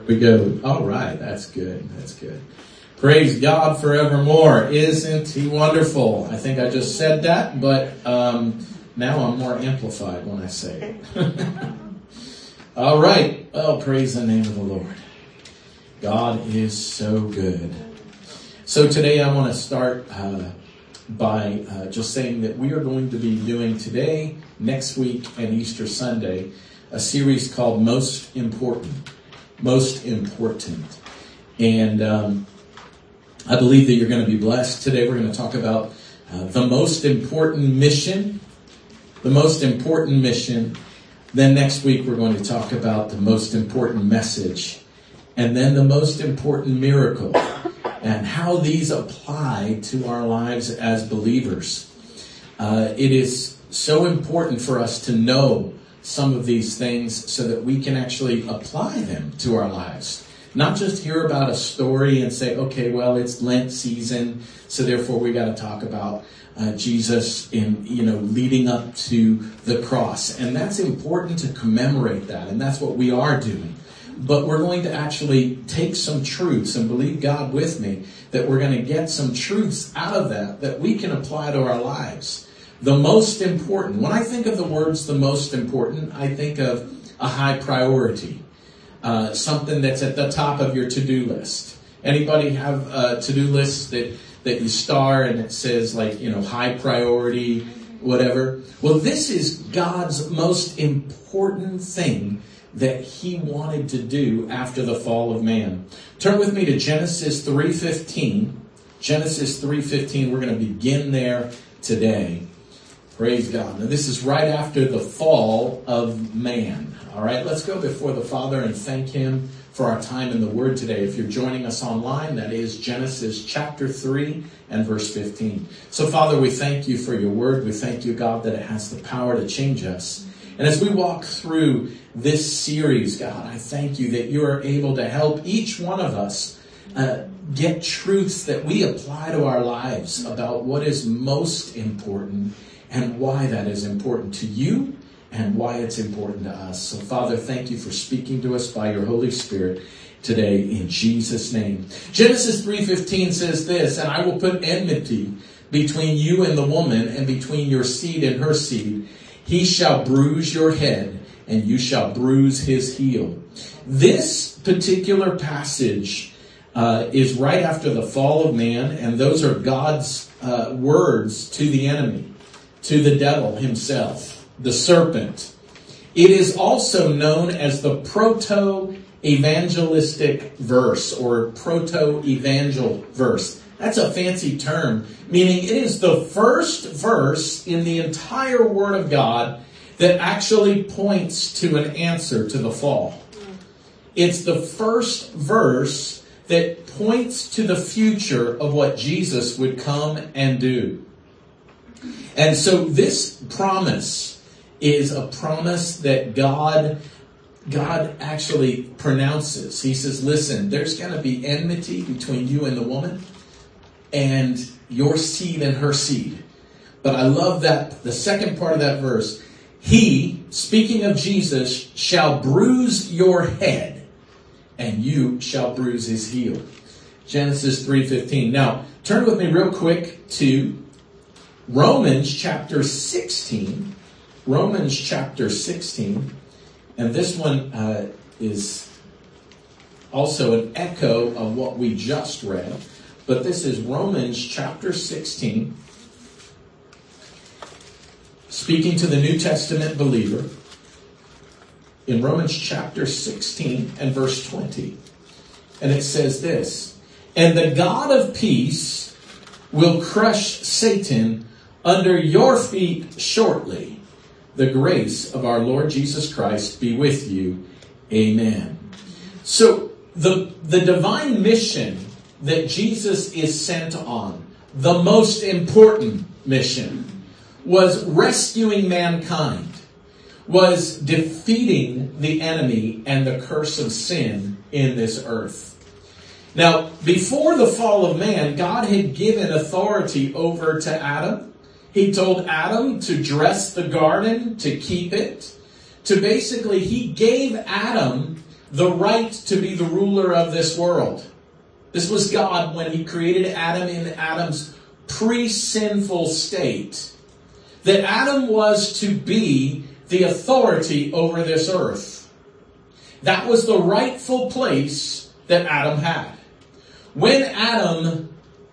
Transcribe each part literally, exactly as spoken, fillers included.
We go, all right, that's good, that's good. Praise God forevermore. Isn't he wonderful? I think I just said that, but um, now I'm more amplified when I say it. All right. Oh, praise the name of the Lord. God is so good. So today I want to start uh, by uh, just saying that we are going to be doing today, next week, and Easter Sunday, a series called Most Important. Most Important. And um, I believe that you're going to be blessed. Today we're going to talk about uh, the most important mission. The most important mission. Then next week we're going to talk about the most important message. And then the most important miracle. And how these apply to our lives as believers. Uh, it is so important for us to know some of these things so that we can actually apply them to our lives. Not just hear about a story and say, okay, well, it's Lent season, so therefore we got to talk about uh, Jesus in, you know, leading up to the cross. And that's important to commemorate that, and that's what we are doing. But we're going to actually take some truths, and believe God with me, that we're going to get some truths out of that that we can apply to our lives. The most important. When I think of the words the most important, I think of a high priority. Uh, something that's at the top of your to-do list. Anybody have a to-do list that, that you star and it says like, you know, high priority, whatever? Well, this is God's most important thing that he wanted to do after the fall of man. Turn with me to Genesis three fifteen. Genesis three fifteen. We're going to begin there today. Praise God. Now, this is right after the fall of man. All right, let's go before the Father and thank him for our time in the Word today. If you're joining us online, that is Genesis chapter three and verse fifteen. So, Father, we thank you for your Word. We thank you, God, that it has the power to change us. And as we walk through this series, God, I thank you that you are able to help each one of us uh, get truths that we apply to our lives about what is most important and why that is important to you and why it's important to us. So, Father, thank you for speaking to us by your Holy Spirit today in Jesus' name. Genesis three fifteen says this, and I will put enmity between you and the woman, and between your seed and her seed. He shall bruise your head, and you shall bruise his heel. This particular passage uh, is right after the fall of man, and those are God's uh, words to the enemy, to the devil himself, the serpent. It is also known as the proto-evangelistic verse, or proto-evangel verse. That's a fancy term, meaning it is the first verse in the entire Word of God that actually points to an answer to the fall. It's the first verse that points to the future of what Jesus would come and do. And so this promise is a promise that God, God actually pronounces. He says, listen, there's going to be enmity between you and the woman, and your seed and her seed. But I love that, the second part of that verse. He, speaking of Jesus, shall bruise your head, and you shall bruise his heel. Genesis three fifteen. Now, turn with me real quick to Romans chapter sixteen. Romans chapter sixteen. And this one uh, is also an echo of what we just read. But this is Romans chapter sixteen. Speaking to the New Testament believer. In Romans chapter sixteen and verse twenty. And it says this. And the God of peace will crush Satan under your feet shortly. The grace of our Lord Jesus Christ be with you. Amen. So the, the divine mission that Jesus is sent on, the most important mission, was rescuing mankind, was defeating the enemy and the curse of sin in this earth. Now, before the fall of man, God had given authority over to Adam. He told Adam to dress the garden, to keep it. To basically, he gave Adam the right to be the ruler of this world. This was God when he created Adam in Adam's pre-sinful state. That Adam was to be the authority over this earth. That was the rightful place that Adam had. When Adam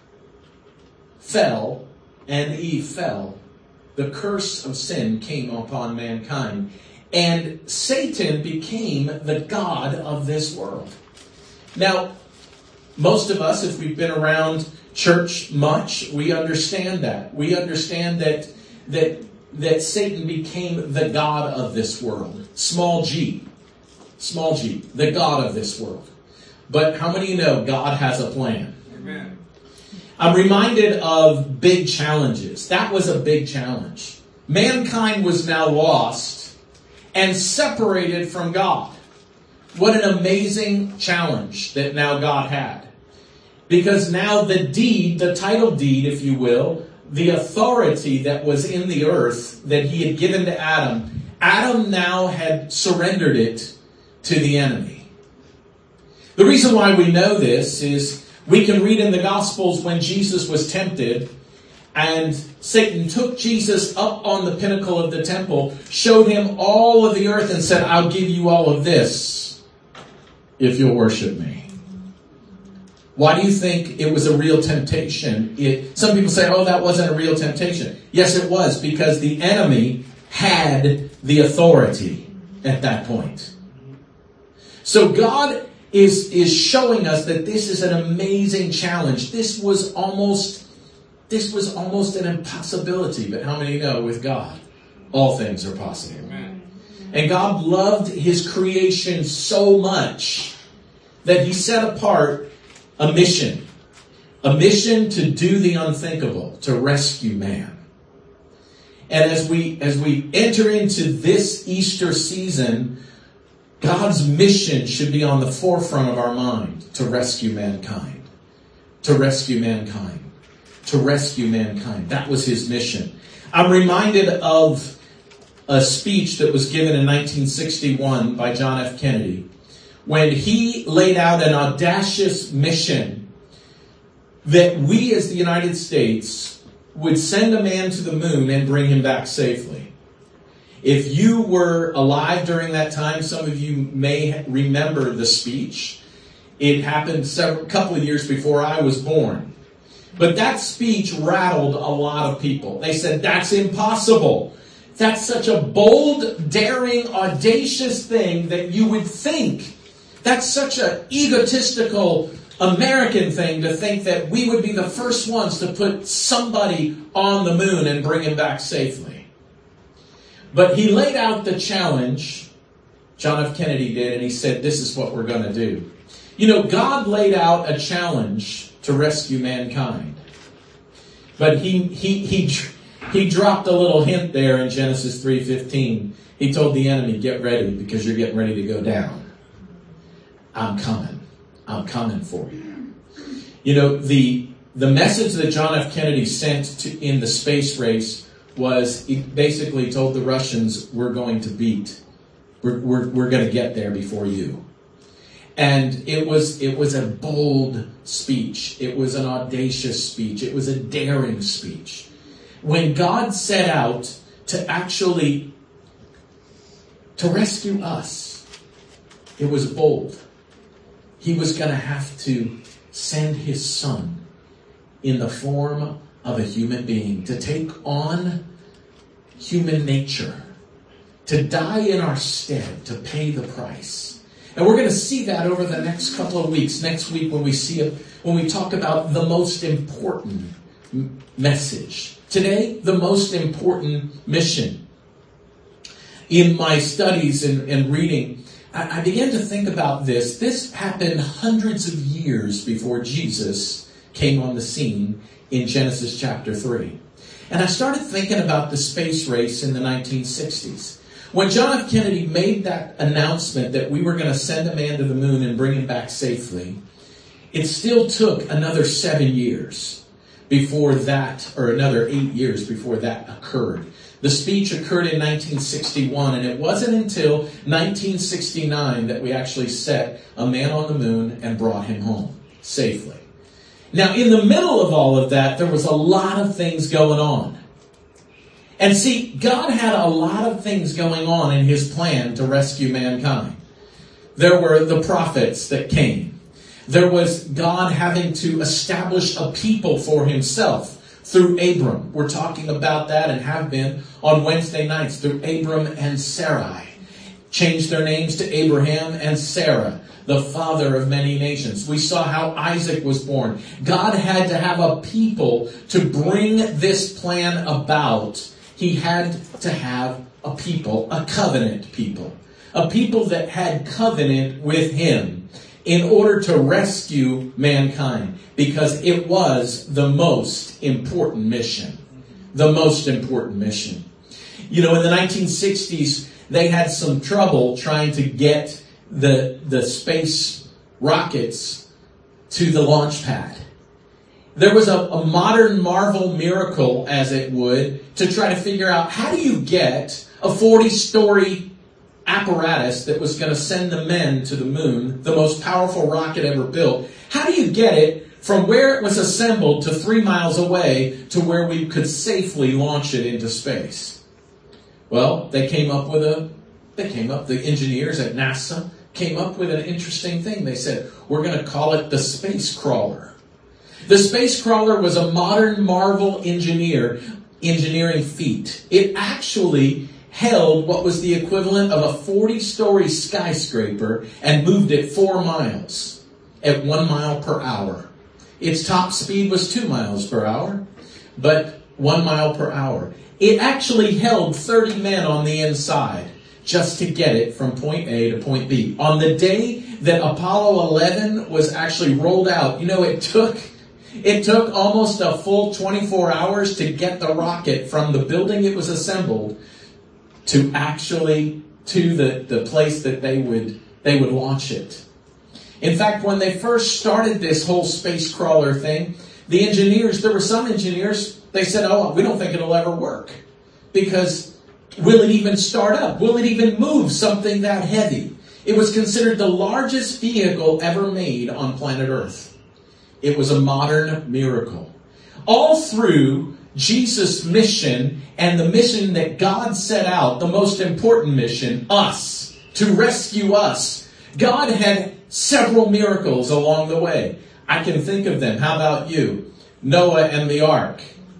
fell and Eve fell, the curse of sin came upon mankind. And Satan became the god of this world. Now, most of us, if we've been around church much, we understand that. We understand that that that Satan became the god of this world. Small g. Small g. The god of this world. But how many of you know God has a plan? Amen. I'm reminded of big challenges. That was a big challenge. Mankind was now lost and separated from God. What an amazing challenge that now God had. Because now the deed, the title deed, if you will, the authority that was in the earth that he had given to Adam, Adam now had surrendered it to the enemy. The reason why we know this is we can read in the Gospels when Jesus was tempted and Satan took Jesus up on the pinnacle of the temple, showed him all of the earth and said, I'll give you all of this if you'll worship me. Why do you think it was a real temptation? It, some people say, oh, that wasn't a real temptation. Yes, it was, because the enemy had the authority at that point. So God is, is showing us that this is an amazing challenge. This was almost, this was almost an impossibility. But how many know with God, all things are possible? Amen. And God loved his creation so much that he set apart a mission, a mission to do the unthinkable, to rescue man. And as we as we enter into this Easter season, God's mission should be on the forefront of our mind, to rescue mankind, to rescue mankind, to rescue mankind. That was his mission. I'm reminded of a speech that was given in nineteen sixty-one by John F. Kennedy, when he laid out an audacious mission that we as the United States would send a man to the moon and bring him back safely. If you were alive during that time, some of you may remember the speech. It happened several, couple of years before I was born. But that speech rattled a lot of people. They said, that's impossible. That's such a bold, daring, audacious thing that you would think. That's such an egotistical American thing to think that we would be the first ones to put somebody on the moon and bring him back safely. But he laid out the challenge, John F. Kennedy did, and he said, this is what we're going to do. You know, God laid out a challenge to rescue mankind. But he he he he dropped a little hint there in Genesis three fifteen. He told the enemy, get ready because you're getting ready to go down. I'm coming. I'm coming for you. You know, the the message that John F. Kennedy sent to, in the space race was he basically told the Russians, we're going to beat. We're, we're, we're going to get there before you. And it was it was a bold speech. It was an audacious speech. It was a daring speech. When God set out to actually to rescue us, it was bold. He was going to have to send his son in the form of a human being to take on human nature, to die in our stead, to pay the price. And we're going to see that over the next couple of weeks. Next week when we see it, when we talk about the most important m- message. Today, the most important mission. In my studies and, and reading, I, I began to think about this. This happened hundreds of years before Jesus came on the scene in Genesis chapter three. And I started thinking about the space race in the nineteen sixties. When John F. Kennedy made that announcement that we were going to send a man to the moon and bring him back safely, it still took another seven years before that, or another eight years before that occurred. The speech occurred in nineteen sixty-one, and it wasn't until nineteen sixty-nine that we actually set a man on the moon and brought him home safely. Now, in the middle of all of that, there was a lot of things going on. And see, God had a lot of things going on in his plan to rescue mankind. There were the prophets that came. There was God having to establish a people for himself through Abram. We're talking about that and have been on Wednesday nights through Abram and Sarai. Changed their names to Abraham and Sarah, the father of many nations. We saw how Isaac was born. God had to have a people to bring this plan about. He had to have a people, a covenant people, a people that had covenant with him in order to rescue mankind, because it was the most important mission. The most important mission. You know, in the nineteen sixties, they had some trouble trying to get the, the space rockets to the launch pad. There was a, a modern marvel miracle, as it would, to try to figure out how do you get a forty-story apparatus that was going to send the men to the moon, the most powerful rocket ever built. How do you get it from where it was assembled to three miles away to where we could safely launch it into space? Well, they came up with a, they came up, the engineers at NASA came up with an interesting thing. They said, we're going to call it the space crawler. The space crawler was a modern marvel engineer, engineering feat. It actually held what was the equivalent of a forty-story skyscraper and moved it four miles at one mile per hour. Its top speed was two miles per hour, but one mile per hour. It actually held thirty men on the inside just to get it from point A to point B. On the day that Apollo eleven was actually rolled out, you know, it took it took almost a full twenty-four hours to get the rocket from the building it was assembled to actually to the, the place that they would they would launch it. In fact, when they first started this whole space crawler thing, the engineers, there were some engineers, they said, oh, we don't think it'll ever work. Because will it even start up? Will it even move something that heavy? It was considered the largest vehicle ever made on planet Earth. It was a modern miracle. All through Jesus' mission and the mission that God set out, the most important mission, us, to rescue us. God had several miracles along the way. I can think of them. How about you? Noah and the ark.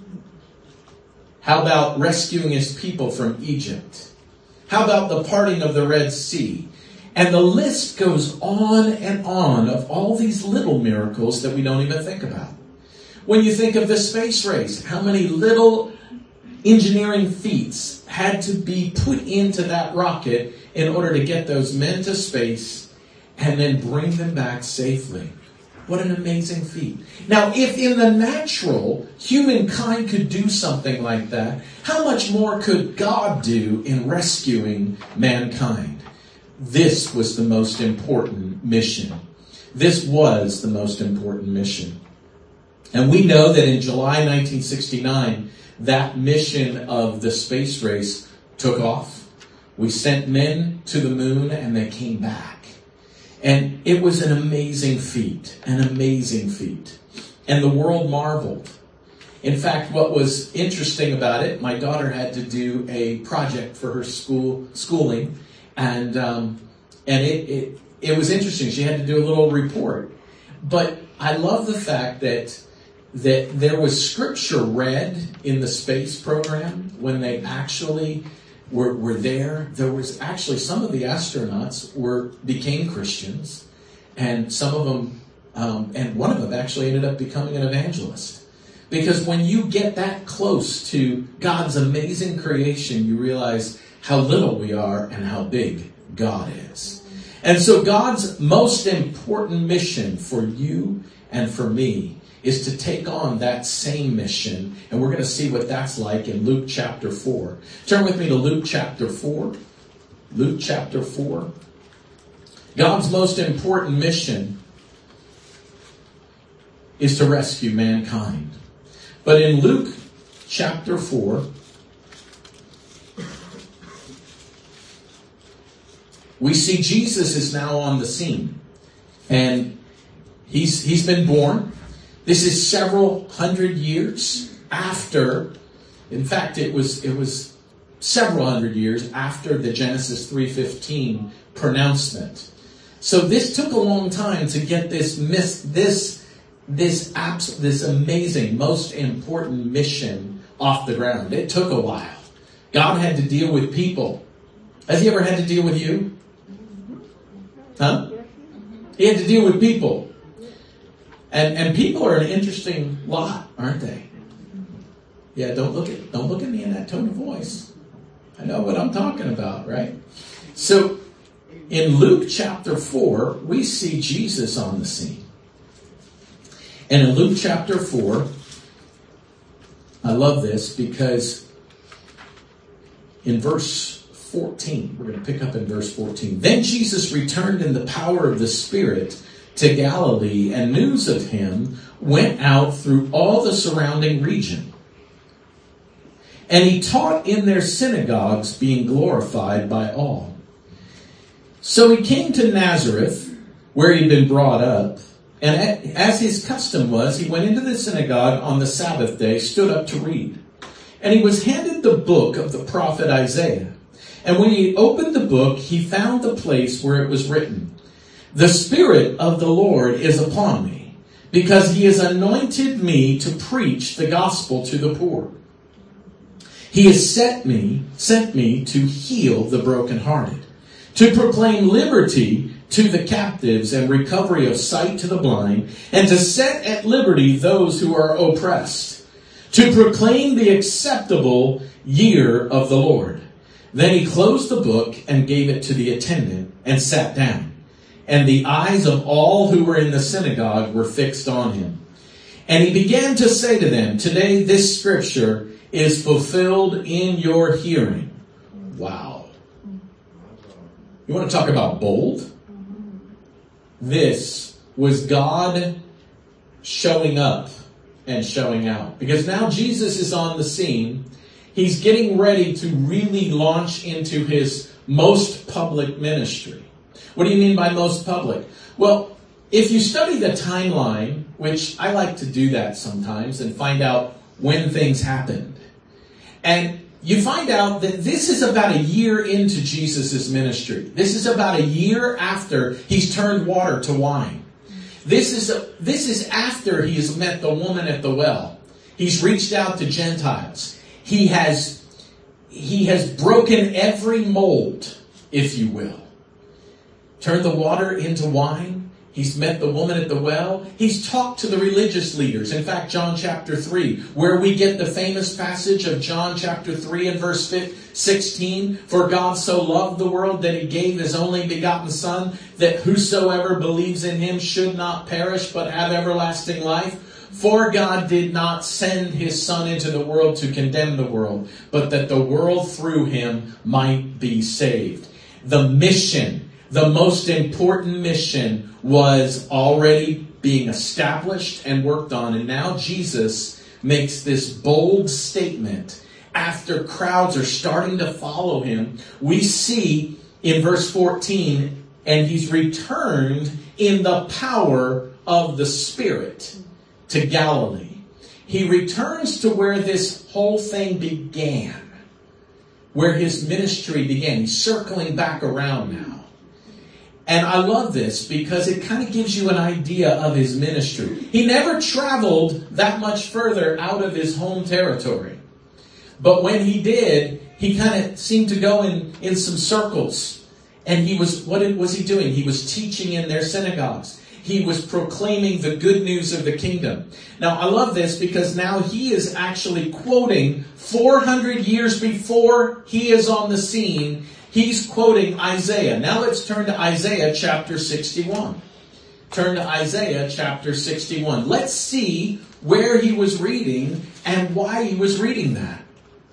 How about rescuing his people from Egypt? How about the parting of the Red Sea? And the list goes on and on of all these little miracles that we don't even think about. When you think of the space race, how many little engineering feats had to be put into that rocket in order to get those men to space and then bring them back safely? What an amazing feat. Now, if in the natural, humankind could do something like that, how much more could God do in rescuing mankind? This was the most important mission. This was the most important mission. And we know that in July nineteen sixty-nine, that mission of the space race took off. We sent men to the moon and they came back. And it was an amazing feat, an amazing feat. And the world marveled. In fact, what was interesting about it, my daughter had to do a project for her school schooling, and um, and it, it it was interesting. She had to do a little report. But I love the fact that that there was scripture read in the space program when they actually were, were there. There was actually some of the astronauts were became Christians, and some of them, um, and one of them actually ended up becoming an evangelist. Because when you get that close to God's amazing creation, you realize how little we are and how big God is. And so God's most important mission for you and for me is to take on that same mission. And we're going to see what that's like in Luke chapter four. Turn with me to Luke chapter four. Luke chapter four. God's most important mission is to rescue mankind. But in Luke chapter four, we see Jesus is now on the scene. And he's he's been born. This is several hundred years after, in fact, it was it was several hundred years after the Genesis three fifteen pronouncement. So this took a long time to get this miss this this abs, this amazing, most important mission off the ground. It took a while. God had to deal with people. Has he ever had to deal with you? Huh? He had to deal with people. And and people are an interesting lot, aren't they? Yeah, don't look at don't look at me in that tone of voice. I know what I'm talking about, right? So in Luke chapter four, we see Jesus on the scene. And in Luke chapter four, I love this because in verse fourteen, we're going to pick up in verse fourteen. Then Jesus returned in the power of the Spirit to Galilee, and news of him went out through all the surrounding region. And he taught in their synagogues, being glorified by all. So he came to Nazareth, where he'd been brought up, and as his custom was, he went into the synagogue on the Sabbath day, stood up to read. And he was handed the book of the prophet Isaiah. And when he opened the book, he found the place where it was written, "The Spirit of the Lord is upon me, because he has anointed me to preach the gospel to the poor. He has sent me, sent me to heal the brokenhearted, to proclaim liberty to the captives and recovery of sight to the blind, and to set at liberty those who are oppressed, to proclaim the acceptable year of the Lord." Then he closed the book and gave it to the attendant and sat down. And the eyes of all who were in the synagogue were fixed on him. And he began to say to them, "Today this scripture is fulfilled in your hearing." Wow. You want to talk about bold? This was God showing up and showing out. Because now Jesus is on the scene. He's getting ready to really launch into his most public ministry. What do you mean by most public? Well, if you study the timeline, which I like to do that sometimes and find out when things happened, and you find out that this is about a year into Jesus' ministry. This is about a year after he's turned water to wine. This is a, this is after he has met the woman at the well. He's reached out to Gentiles. He has, he has broken every mold, if you will. Turned the water into wine. He's met the woman at the well. He's talked to the religious leaders. In fact, John chapter three, where we get the famous passage of John chapter three and verse sixteen. "For God so loved the world that he gave his only begotten Son, that whosoever believes in him should not perish but have everlasting life. For God did not send his Son into the world to condemn the world, but that the world through him might be saved." The mission, the most important mission, was already being established and worked on. And now Jesus makes this bold statement after crowds are starting to follow him. We see in verse fourteen, "And he's returned in the power of the Spirit to Galilee." He returns to where this whole thing began, where his ministry began. He's circling back around now. And I love this because it kind of gives you an idea of his ministry. He never traveled that much further out of his home territory. But when he did, he kind of seemed to go in, in some circles. And he was, what was he doing? He was teaching in their synagogues. He was proclaiming the good news of the kingdom. Now, I love this because now he is actually quoting four hundred years before he is on the scene. He's quoting Isaiah. Now let's turn to Isaiah chapter sixty-one. Turn to Isaiah chapter sixty-one. Let's see where he was reading and why he was reading that.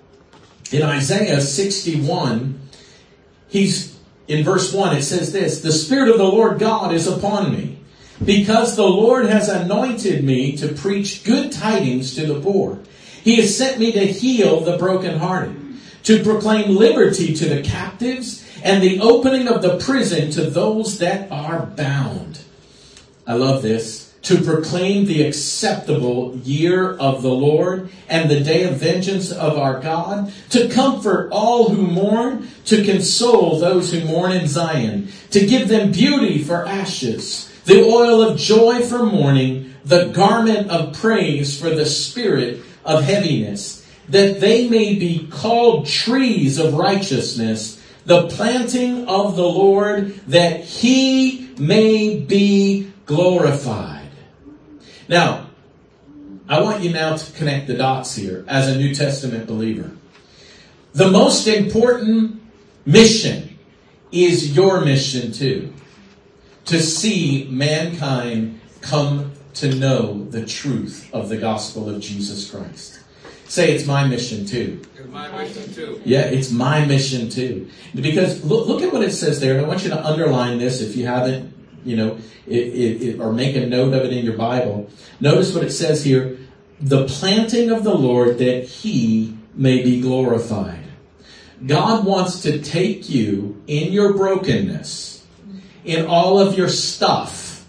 In Isaiah sixty-one, he's in verse one, it says this, "The Spirit of the Lord God is upon me, because the Lord has anointed me to preach good tidings to the poor. He has sent me to heal the brokenhearted, to proclaim liberty to the captives, and the opening of the prison to those that are bound. I love this. To proclaim the acceptable year of the Lord and the day of vengeance of our God, to comfort all who mourn, to console those who mourn in Zion, to give them beauty for ashes, the oil of joy for mourning, the garment of praise for the spirit of heaviness, that they may be called trees of righteousness, the planting of the Lord, that he may be glorified. Now, I want you now to connect the dots here as a New Testament believer. The most important mission is your mission too. To see mankind come to know the truth of the gospel of Jesus Christ. Say, it's my mission too. It's my mission too. Yeah, it's my mission too. Because look, look at what it says there. And I want you to underline this if you haven't, you know, it, it, it, or make a note of it in your Bible. Notice what it says here. The planting of the Lord, that he may be glorified. God wants to take you in your brokenness, in all of your stuff,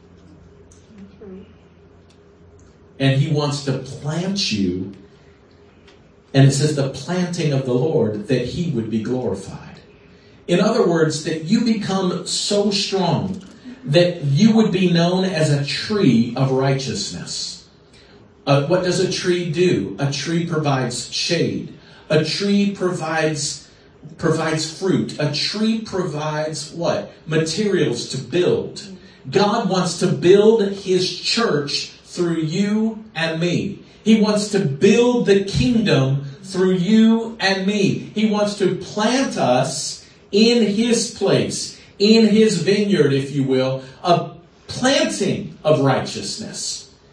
and he wants to plant you. And it says the planting of the Lord, that he would be glorified. In other words, that you become so strong that you would be known as a tree of righteousness. Uh, what does a tree do? A tree provides shade. A tree provides provides fruit. A tree provides what? Materials to build. God wants to build his church through you and me. He wants to build the kingdom through you and me. He wants to plant us in his place, in his vineyard, if you will, a planting of righteousness.